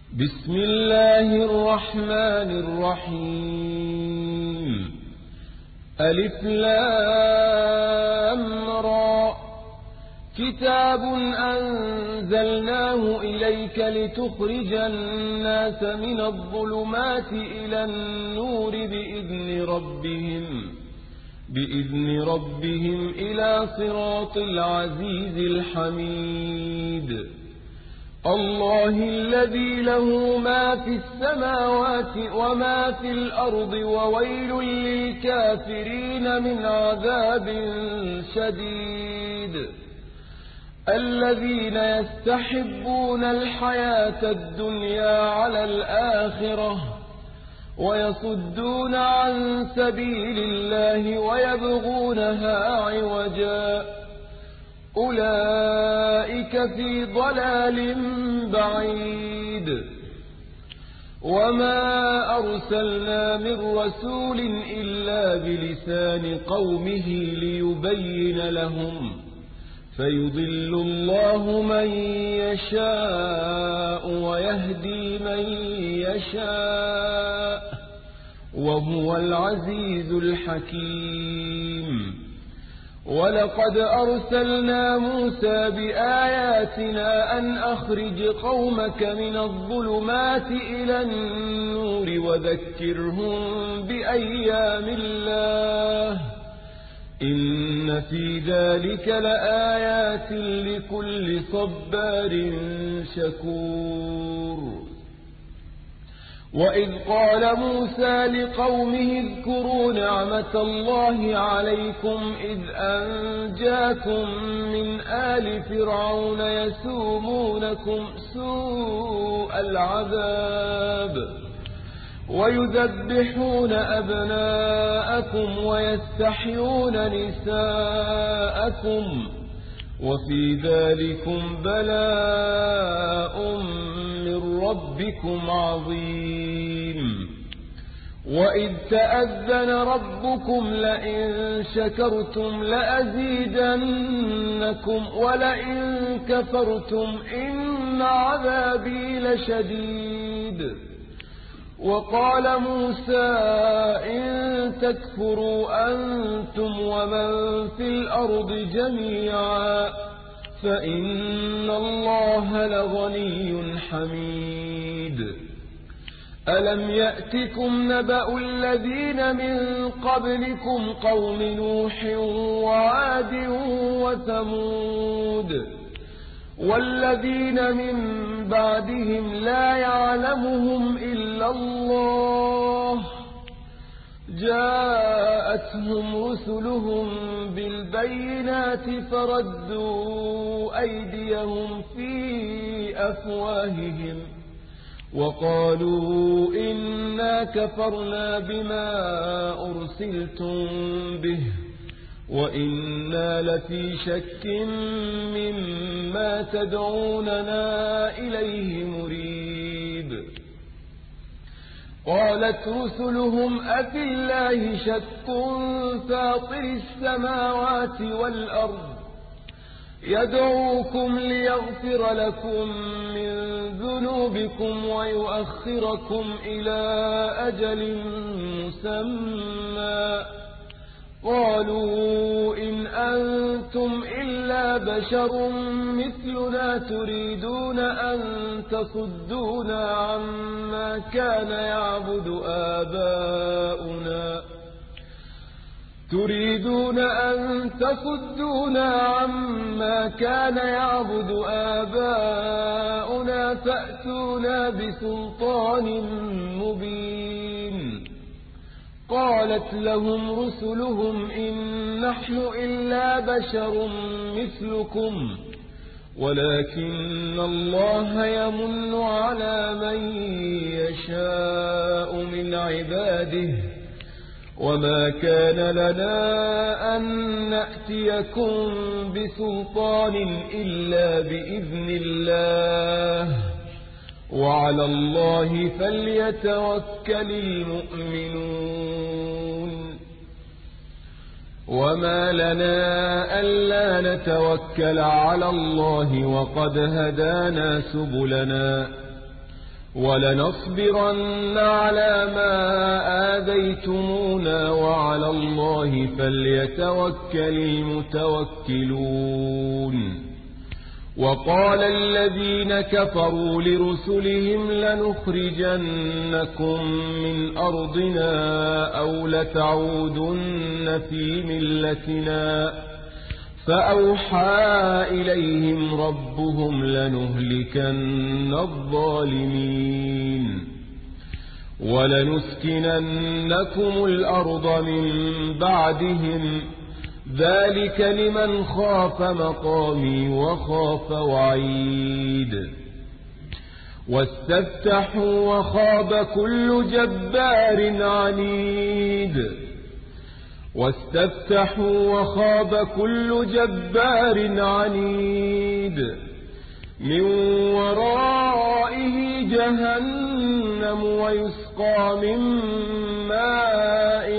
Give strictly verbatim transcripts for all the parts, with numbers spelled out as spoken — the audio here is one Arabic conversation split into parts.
بسم الله الرحمن الرحيم. ألف لام را. كتاب أنزلناه إليك لتخرج الناس من الظلمات إلى النور بإذن ربهم بإذن ربهم إلى صراط العزيز الحميد. الله الذي له ما في السماوات وما في الأرض وويل للكافرين من عذاب شديد. الذين يستحبون الحياة الدنيا على الآخرة ويصدون عن سبيل الله ويبغونها عوجا أولئك في ضلال بعيد. وما أرسلنا من رسول إلا بلسان قومه ليبين لهم فيضل الله من يشاء ويهدي من يشاء وهو العزيز الحكيم. ولقد أرسلنا موسى بآياتنا أن أخرج قومك من الظلمات إلى النور وذكرهم بأيام الله إن في ذلك لآيات لكل صبار شكور. وإذ قال موسى لقومه اذكروا نعمة الله عليكم إذ أنجاكم من آل فرعون يسومونكم سوء العذاب ويذبحون أبناءكم ويستحيون نساءكم وفي ذلكم بلاء من ربكم عظيم. وإذ تأذن ربكم لئن شكرتم لأزيدنكم ولئن كفرتم إن عذابي لشديد. وقال موسى إن تكفروا أنتم ومن في الأرض جميعا فإن الله لغني حميد. ألم يأتكم نبأ الذين من قبلكم قوم نوح وعاد وثمود والذين من بعدهم لا يعلمهم إلا الله جاءتهم رسلهم بالبينات فردوا أيديهم في أفواههم وقالوا إنا كفرنا بما أرسلتم به وإنا لفي شك مما تدعوننا إليه مريب. قالت رسلهم أفي الله شك فاطر السماوات والأرض يدعوكم ليغفر لكم من ذنوبكم ويؤخركم إلى أجل مسمى قالوا إن أنتم إلا بشر مثلنا تريدون أن تصدونا عما كان يعبد آباؤنا تريدون أن تصدونا عما كان يعبد آباؤنا فأتونا بسلطان مبين. قالت لهم رسلهم إن نحن إلا بشر مثلكم ولكن الله يمن على من يشاء من عباده وما كان لنا أن نأتيكم بسلطان إلا بإذن الله وعلى الله فليتوكل المؤمنون. وما لنا ألا نتوكل على الله وقد هدانا سبلنا ولنصبرن على ما آذيتمونا وعلى الله فليتوكل المتوكلون. وقال الذين كفروا لرسلهم لنخرجنكم من أرضنا أو لتعودن في ملتنا فأوحى إليهم ربهم لنهلكن الظالمين ولنسكننكم الأرض من بعدهم ذلك لمن خاف مقامي وخاف وعيد. واستفتحوا وخاب كل جبار عنيد واستفتحوا وخاب كل جبار عنيد من ورائه جهنم ويسقى من ماء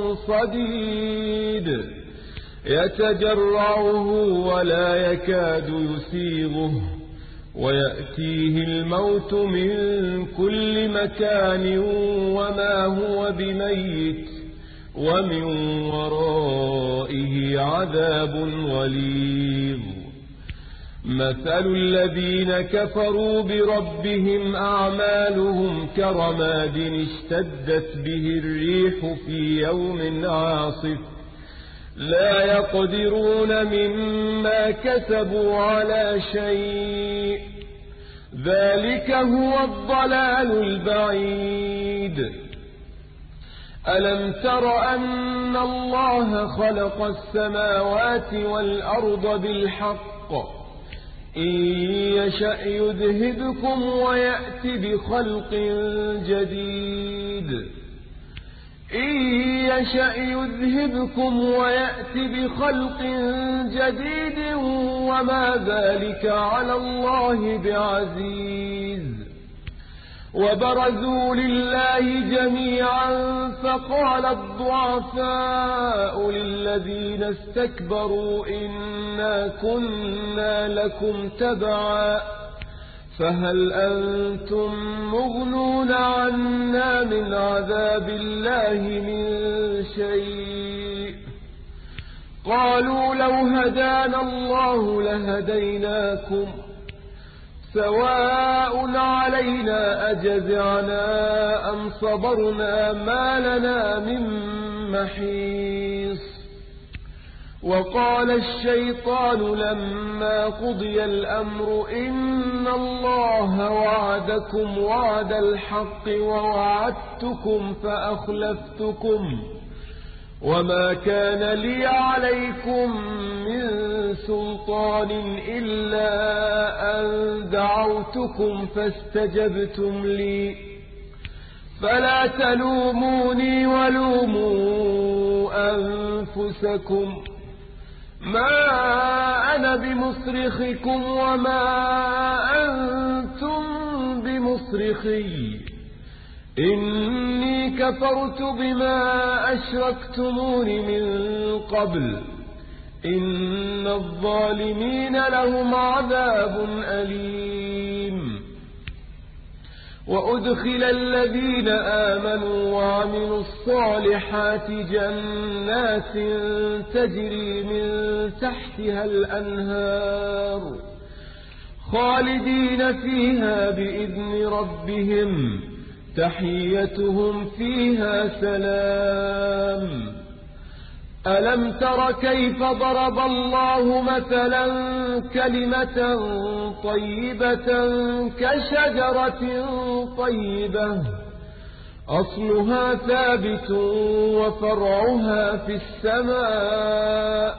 صديد يتجرعه ولا يكاد يسيغه ويأتيه الموت من كل مكان وما هو بميت ومن ورائه عذاب غليظ. مثل الذين كفروا بربهم أعمالهم كرماد اشتدت به الريح في يوم عاصف لا يقدرون مما كسبوا على شيء ذلك هو الضلال البعيد. ألم تر أن الله خلق السماوات والأرض بالحق إن يشأ يذهبكم ويأت بخلق جديد إن يشأ يذهبكم ويأت بخلق جديد وما ذلك على الله بعزيز. وبرزوا لله جميعا فقال الضعفاء للذين استكبروا إنا كنا لكم تبعا فهل أنتم مغنون عنا من عذاب الله من شيء قالوا لو هدانا الله لهديناكم سواء علينا أجزعنا أم صبرنا ما لنا من محيص. وقال الشيطان لما قضي الأمر إن الله وعدكم وعد الحق ووعدتكم فأخلفتكم وما كان لي عليكم من سلطان إلا أن دعوتكم فاستجبتم لي فلا تلوموني ولوموا أنفسكم ما أنا بمصرخكم وما أنتم بمصرخي إني كفرت بما أشركتمون من قبل إن الظالمين لهم عذاب أليم. وأدخل الذين آمنوا وعملوا الصالحات جنات تجري من تحتها الأنهار خالدين فيها بإذن ربهم تحيتهم فيها سلام. ألم تر كيف ضرب الله مثلا كلمة طيبة كشجرة طيبة أصلها ثابت وفرعها في السماء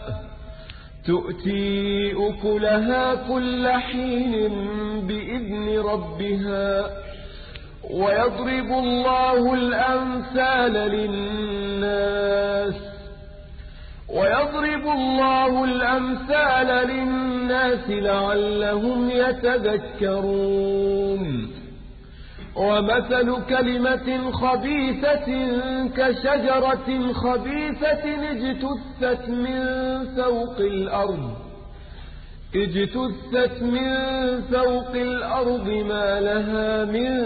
تؤتي أكلها كل حين بإذن ربها ويضرب الله الأمثال للناس ويضرب الله الأمثال للناس لعلهم يتذكرون. ومثل كلمة خبيثة كشجرة خبيثة اجتثت من فوق الأرض اجتثت من فوق الأرض ما لها من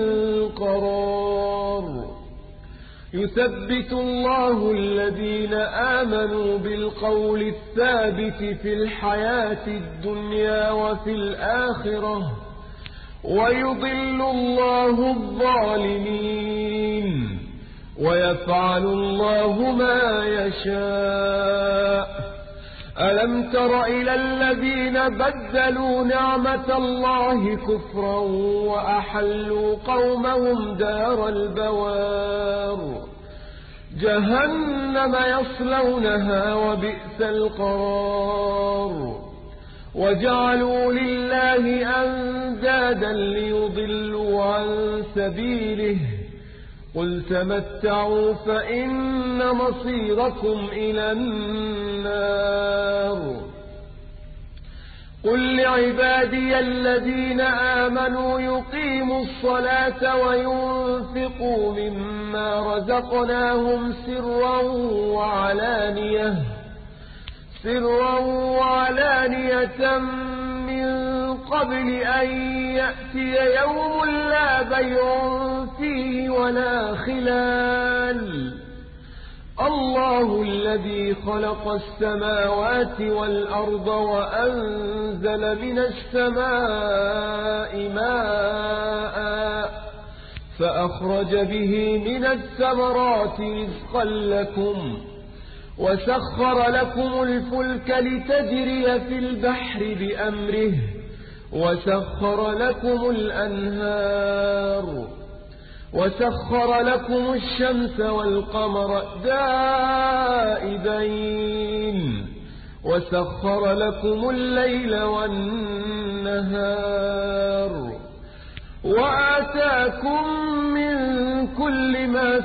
قرار يثبت الله الذين آمنوا بالقول الثابت في الحياة الدنيا وفي الآخرة ويضل الله الظالمين ويفعل الله ما يشاء. ألم تر إلى الذين بدلوا نعمة الله كفرا وأحلوا قومهم دار البوار جهنم يصلونها وبئس القرار وجعلوا لله أندادا ليضلوا عن سبيله قل تمتعوا فإن مصيركم إلى النار. قل لعبادي الذين آمنوا يقيموا الصلاة وينفقوا مما رزقناهم سرا وعلانية سرا وعلانية من قبل أن يأتي يوم لا بيع فيه ولا خلال. الله الذي خلق السماوات والأرض وأنزل من السماء ماء فأخرج به من الثمرات رزقا لكم وسخر لكم الفلك لتجري في البحر بأمره وسخر لكم الأنهار وسخر لكم الشمس والقمر دائبين وسخر لكم الليل والنهار وآتاكم من كل ما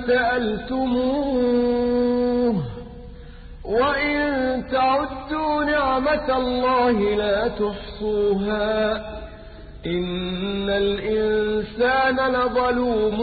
سألتموه وإن تعدوا نعمة الله لا تحصوها إن الإنسان لظلوم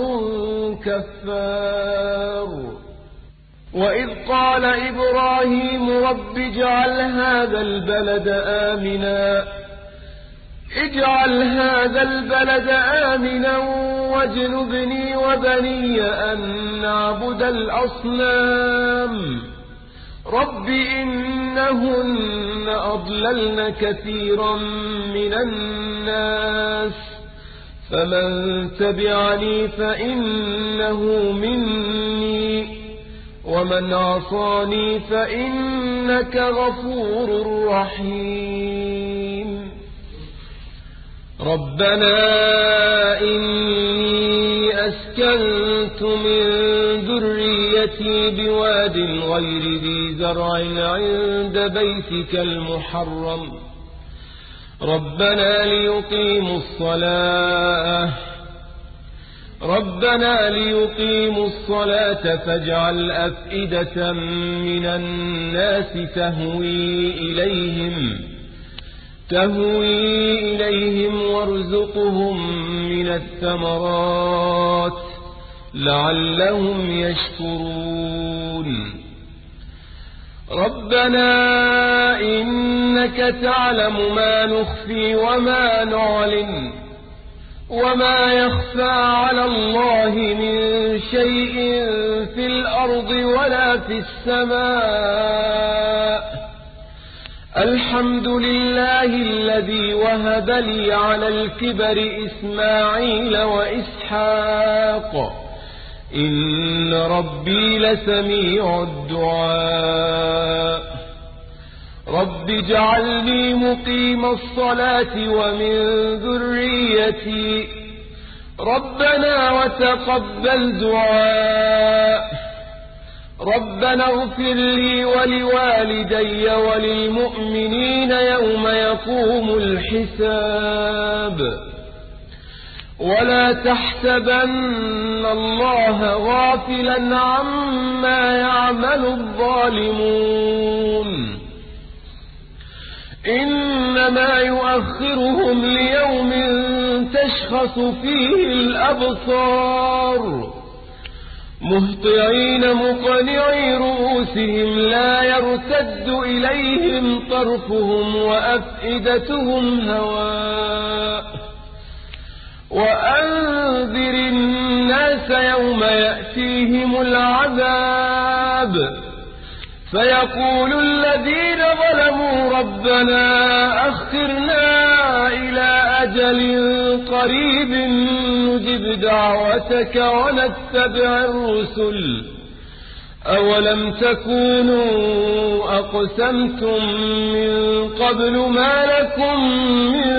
كفار. وإذ قال إبراهيم رب اجعل هذا البلد آمنا اجعل هذا البلد آمنا واجنبني وبني أن نعبد الأصنام رب إنهن أضللن كثيرا من الناس فمن تبعني فإنه مني ومن عصاني فإنك غفور رحيم. ربنا إني أسكنت من ذريتي بواد غير ذي زرع عند بيتك المحرم ربنا ليقيموا الصلاة ربنا ليقيموا الصلاة فاجعل أفئدة من الناس تهوي إليهم تهوي إليهم وارزقهم من الثمرات لعلهم يشكرون. ربنا إنك تعلم ما نخفي وما نعلن وما يخفى على الله من شيء في الأرض ولا في السماء. الحمد لله الذي وهب لي على الكبر إسماعيل وإسحاق إن ربي لسميع الدعاء. رب اجعلني مقيم الصلاة ومن ذريتي ربنا وتقبل دعاء. ربنا اغفر لي ولوالدي وللمؤمنين يوم يقوم الحساب. ولا تحسبن الله غافلا عما يعمل الظالمون إنما يؤخرهم ليوم تشخص فيه الأبصار مهطعين مقنعي رؤوسهم لا يرتد إليهم طرفهم وأفئدتهم هواء وأنذر الناس يوم يأتيهم العذاب فيقول الذين ظلموا ربنا أخرنا إلى أجل قريب نجب دعوتك ونتبع الرسل أولم تكونوا أقسمتم من قبل ما لكم من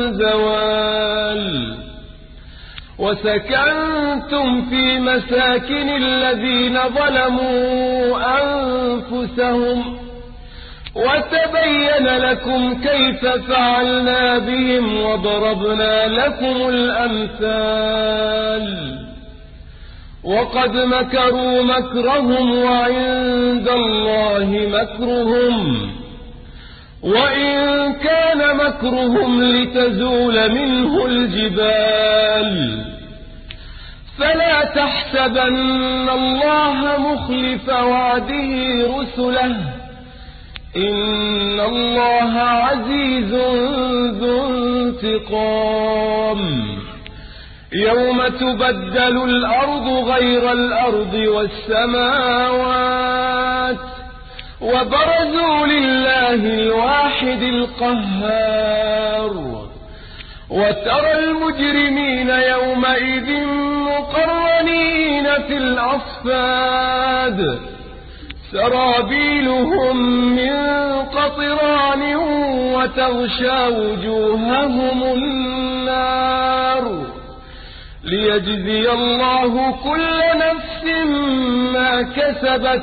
زوال وسكنتم في مساكن الذين ظلموا أنفسهم وتبين لكم كيف فعلنا بهم وضربنا لكم الأمثال وقد مكروا مكرهم وعند الله مكرهم وإن كان مكرهم لتزول منه الجبال فلا تحسبن الله مخلف وعده رسله إن الله عزيز ذو انتقام يوم تبدل الأرض غير الأرض والسماوات وبرزوا لله الواحد القهار وترى المجرمين يومئذ مقرنين في الأصفاد سرابيلهم من قطران وتغشى وجوههم النار ليجزي الله كل نفس ما كسبت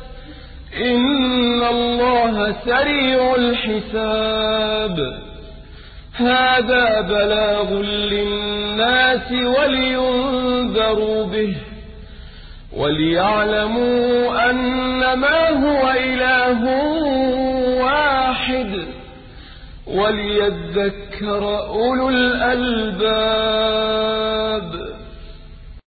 إن الله سريع الحساب هذا بلاغ للناس ولينذروا به وليعلموا أنما هو إله واحد وليذكر أولو الألباب